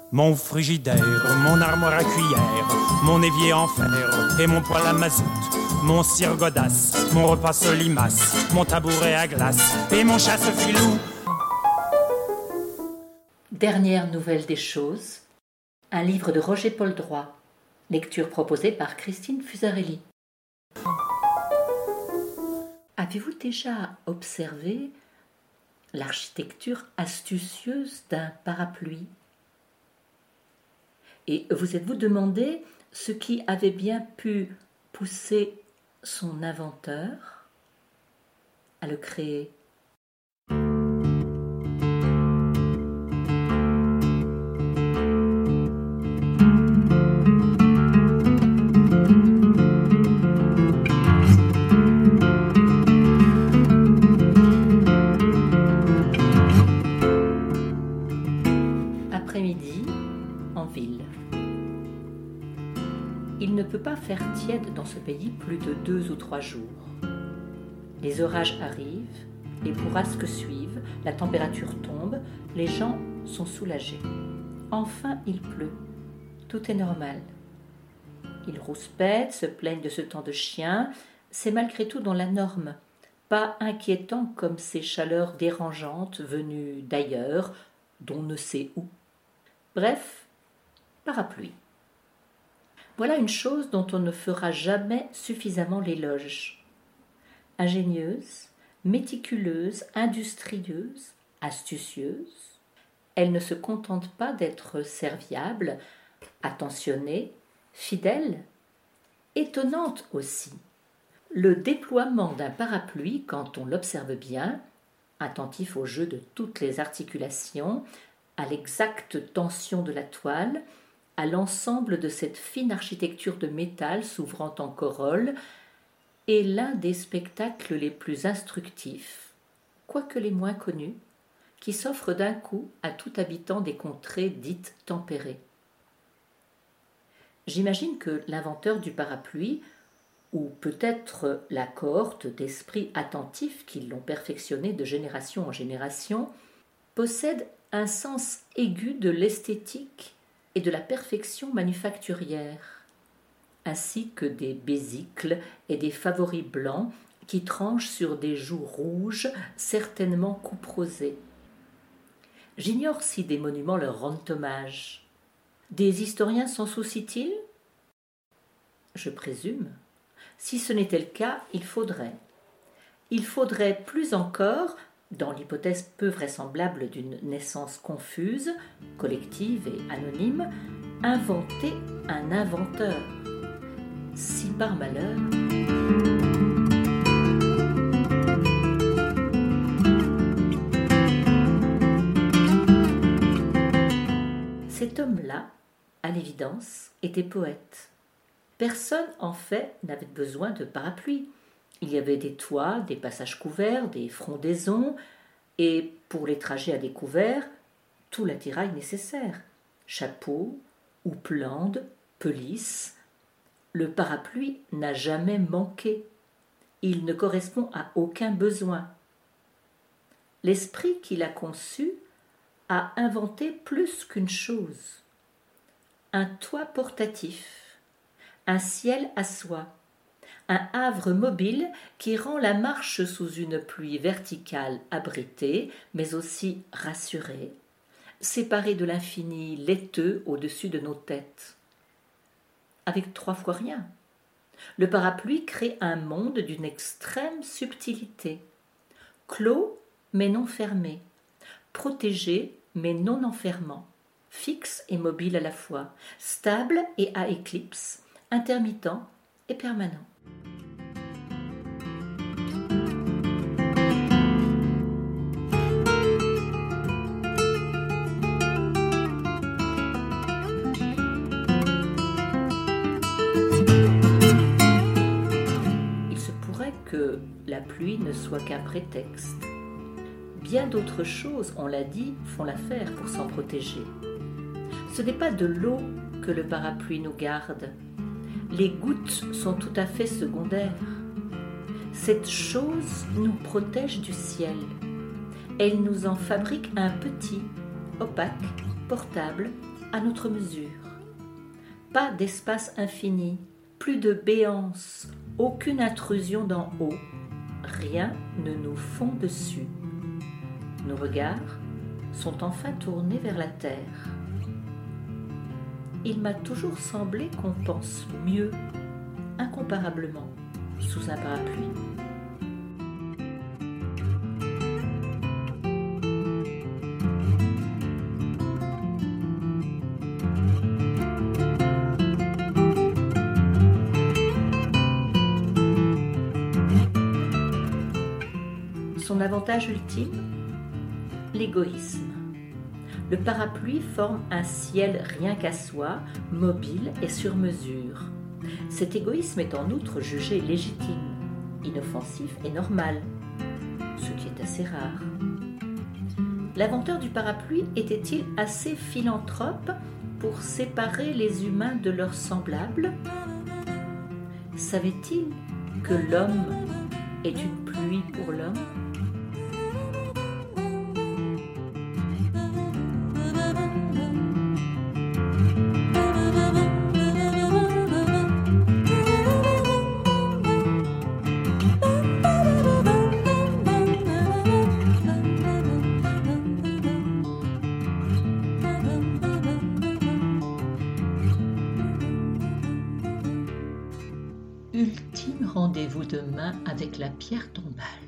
Mon frigidaire, mon armoire à cuillère, mon évier en fer et mon poêle à mazout, mon cire godasse, mon repas solimace, mon tabouret à glace et mon chasse-filou. Dernière nouvelle des choses, un livre de Roger Poldroy, lecture proposée par Christine Fusarelli. Avez-vous déjà observé l'architecture astucieuse d'un parapluie ? Et vous êtes-vous demandé ce qui avait bien pu pousser son inventeur à le créer ? Après-midi, en ville. Il ne peut pas faire tiède dans ce pays plus de 2 ou 3 jours. Les orages arrivent, les bourrasques suivent, la température tombe, les gens sont soulagés. Enfin, il pleut. Tout est normal. Ils rouspètent, se plaignent de ce temps de chien. C'est malgré tout dans la norme. Pas inquiétant comme ces chaleurs dérangeantes venues d'ailleurs, d'on ne sait où. Bref, parapluie. Voilà une chose dont on ne fera jamais suffisamment l'éloge. Ingénieuse, méticuleuse, industrieuse, astucieuse, elle ne se contente pas d'être serviable, attentionnée, fidèle, étonnante aussi. Le déploiement d'un parapluie, quand on l'observe bien, attentif au jeu de toutes les articulations, à l'exacte tension de la toile, à l'ensemble de cette fine architecture de métal s'ouvrant en corolle, est l'un des spectacles les plus instructifs, quoique les moins connus, qui s'offrent d'un coup à tout habitant des contrées dites tempérées. J'imagine que l'inventeur du parapluie, ou peut-être la cohorte d'esprits attentifs qui l'ont perfectionné de génération en génération, possède un sens aigu de l'esthétique et de la perfection manufacturière, ainsi que des bésicles et des favoris blancs qui tranchent sur des joues rouges, certainement couperosées. J'ignore si des monuments leur rendent hommage. Des historiens s'en soucient-ils ? Je présume. Si ce n'était le cas, il faudrait. Il faudrait plus encore, dans l'hypothèse peu vraisemblable d'une naissance confuse, collective et anonyme, inventer un inventeur. Si par malheur... Cet homme-là, à l'évidence, était poète. Personne, en fait, n'avait besoin de parapluie. Il y avait des toits, des passages couverts, des frondaisons, et pour les trajets à découvert, tout l'attirail nécessaire. Chapeau, houppelande, pelisse. Le parapluie n'a jamais manqué. Il ne correspond à aucun besoin. L'esprit qui l'a conçu a inventé plus qu'une chose. Un toit portatif, un ciel à soi, un havre mobile qui rend la marche sous une pluie verticale abritée, mais aussi rassurée, séparée de l'infini laiteux au-dessus de nos têtes. Avec 3 fois rien. Le parapluie crée un monde d'une extrême subtilité, clos mais non fermé, protégé mais non enfermant, fixe et mobile à la fois, stable et à éclipse, intermittent et permanent. Il se pourrait que la pluie ne soit qu'un prétexte. Bien d'autres choses, on l'a dit, font l'affaire pour s'en protéger. Ce n'est pas de l'eau que le parapluie nous garde. Les gouttes sont tout à fait secondaires. Cette chose nous protège du ciel. Elle nous en fabrique un petit, opaque, portable, à notre mesure. Pas d'espace infini, plus de béance, aucune intrusion d'en haut, rien ne nous fond dessus. Nos regards sont enfin tournés vers la terre. Il m'a toujours semblé qu'on pense mieux, incomparablement, sous un parapluie. Son avantage ultime, l'égoïsme. Le parapluie forme un ciel rien qu'à soi, mobile et sur mesure. Cet égoïsme est en outre jugé légitime, inoffensif et normal, ce qui est assez rare. L'inventeur du parapluie était-il assez philanthrope pour séparer les humains de leurs semblables? Savait-il que l'homme est une pluie pour l'homme? Ultime rendez-vous demain avec la pierre tombale.